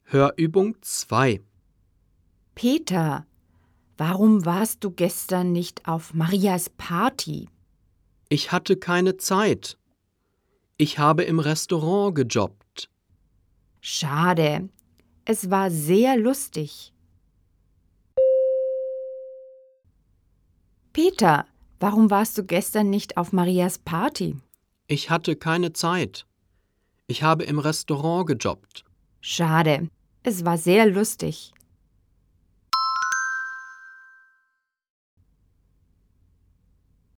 Hörübung 2. Peter, warum warst du gestern nicht auf Marias Party? Ich hatte keine Zeit. Ich habe im Restaurant gejobbt. Schade, es war sehr lustig. Peter, warum warst du gestern nicht auf Marias Party? Ich hatte keine Zeit. Ich habe im Restaurant gejobbt. Schade, es war sehr lustig.